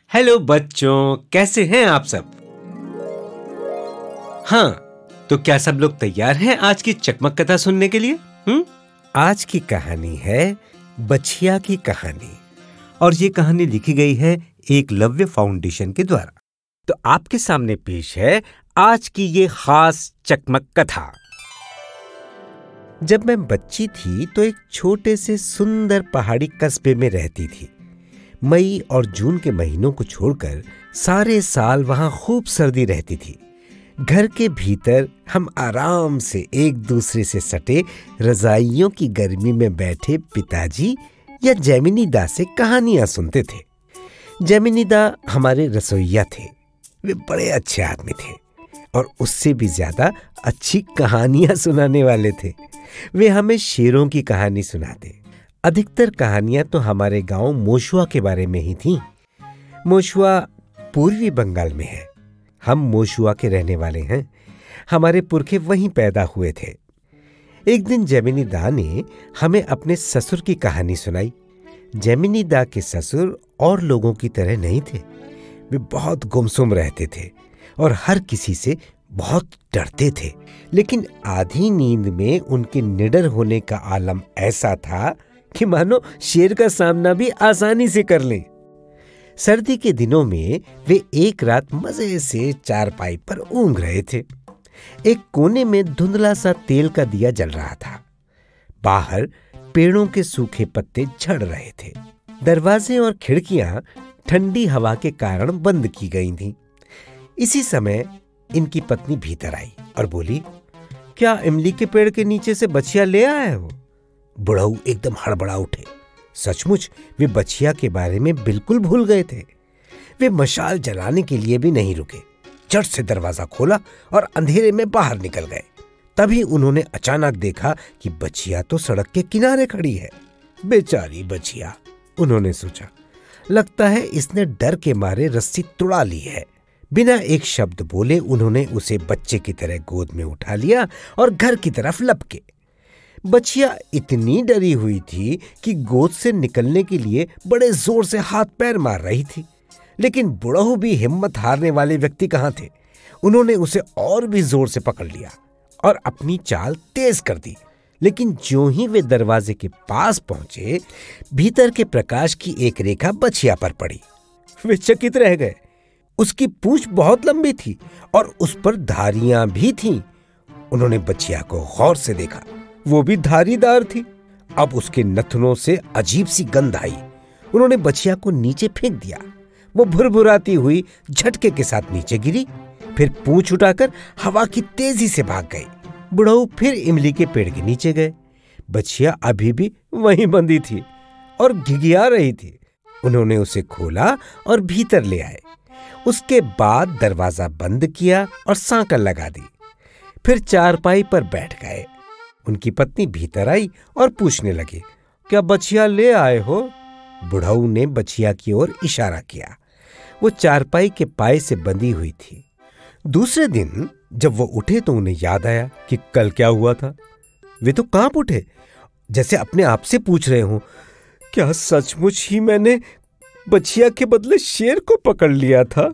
Hello बच्चों, कैसे हैं आप सब? हाँ, तो क्या सब लोग तैयार हैं आज की चकमक कथा सुनने के लिए? आज की कहानी है बछिया की कहानी और ये कहानी लिखी गई है एकलव्य फाउंडेशन के द्वारा। तो आपके सामने पेश है आज की ये खास चकमक कथा। जब मैं बच्ची थी तो एक छोटे से सुंदर पहाड़ी कस्बे में रहती थी। मई और जून के महीनों को छोड़कर सारे साल वहां खूब सर्दी रहती थी। घर के भीतर हम आराम से एक दूसरे से सटे रजाइयों की गर्मी में बैठे पिताजी या जेमिनीदा से कहानियां सुनते थे। जेमिनीदा हमारे रसोइया थे। वे बड़े अच्छे आदमी थे और उससे भी ज्यादा अच्छी कहानियां सुनाने वाले थे। वे हमें शेरों की कहानी सुनाते। अधिकतर कहानियां तो हमारे गांव मोशुआ के बारे में ही थीं। मोशुआ पूर्वी बंगाल में है। हम मोशुआ के रहने वाले हैं। हमारे पुरखे वहीं पैदा हुए थे। एक दिन जेमिनीदा ने हमें अपने ससुर की कहानी सुनाई। जेमिनीदा के ससुर और लोगों की तरह नहीं थे। वे बहुत गुमसुम रहते थे और हर किसी से बहुत डरते थे। लेकिन आधी नींद में उनके निडर होने का आलम ऐसा था कि मानो शेर का सामना भी आसानी से कर लें। सर्दी के दिनों में वे एक रात मजे से चारपाई पर ऊँघ रहे थे। एक कोने में धुंधला सा तेल का दिया जल रहा था। बाहर पेड़ों के सूखे पत्ते झड़ रहे थे। दरवाजे और खिड़कियां ठंडी हवा के कारण बंद की गई थीं। इसी समय इनकी पत्नी भीतर आई और बोली, क्या इमली के पेड़ के नीचे से बछिया ले आए हो? बुढ़ऊ एकदम हड़बड़ा उठे। सचमुच वे बछिया के बारे में बिल्कुल भूल गए थे। वे मशाल जलाने के लिए भी नहीं रुके। झट से दरवाजा खोला और अंधेरे में बाहर निकल गए। तभी उन्होंने अचानक देखा कि बछिया तो सड़क के किनारे खड़ी है। बेचारी बछिया, उन्होंने सोचा, लगता है इसने डर के मारे रस्सी तुड़ा ली है। बिना एक शब्द बोले उन्होंने उसे बच्चे की तरह गोद में उठा लिया और घर की तरफ लपके। बछिया इतनी डरी हुई थी कि गोद से निकलने के लिए बड़े जोर से हाथ पैर मार रही थी। लेकिन बुढ़ऊ भी हिम्मत हारने वाले व्यक्ति कहाँ थे। उन्होंने उसे और भी जोर से पकड़ लिया और अपनी चाल तेज कर दी। लेकिन ज्यों ही वे दरवाजे के पास पहुंचे, भीतर के प्रकाश की एक रेखा बछिया पर पड़ी। वे चकित रह गए। उसकी पूंछ बहुत लंबी थी और उस पर धारियां भी थीं। उन्होंने बछिया को गौर से देखा। वो भी धारीदार थी। अब उसके नथनों से अजीब सी गंध आई। उन्होंने बछिया को नीचे फेंक दिया। वो भुरभुराती हुई झटके के साथ नीचे गिरी, फिर पूंछ उठाकर हवा की तेजी से भाग गई। बुढ़ऊ फिर इमली के पेड़ के नीचे गए। बछिया अभी भी वहीं बंधी थी और घिघिया रही थी। उन्होंने उसे खोला और भीतर ले आए। उसके बाद दरवाजा बंद किया और सांकल लगा दी। फिर चारपाई पर बैठ गए। उनकी पत्नी भीतर आई और पूछने लगी, क्या बछिया ले आए हो? बुढ़ऊ ने बछिया की ओर इशारा किया। वो चारपाई के पाए से बंधी हुई थी। दूसरे दिन जब वो उठे तो उन्हें याद आया कि कल क्या हुआ था। वे तो कांप उठे, जैसे अपने आप से पूछ रहे हो, क्या सचमुच ही मैंने बछिया के बदले शेर को पकड़ लिया था?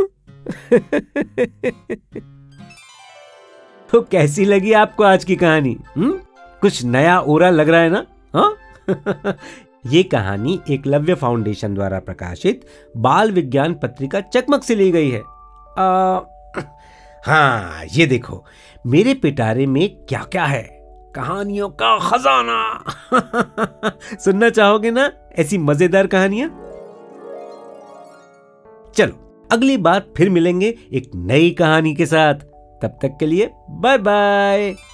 तो कैसी लगी आपको आज की कहानी? कुछ नया ओरा लग रहा है ना? हाँ? ये कहानी एकलव्य फाउंडेशन द्वारा प्रकाशित बाल विज्ञान पत्रिका चकमक से ली गई है। हाँ, ये देखो मेरे पिटारे में क्या क्या है। कहानियों का खजाना। सुनना चाहोगे ना ऐसी मजेदार कहानियां? चलो अगली बार फिर मिलेंगे एक नई कहानी के साथ। तब तक के लिए बाय बाय।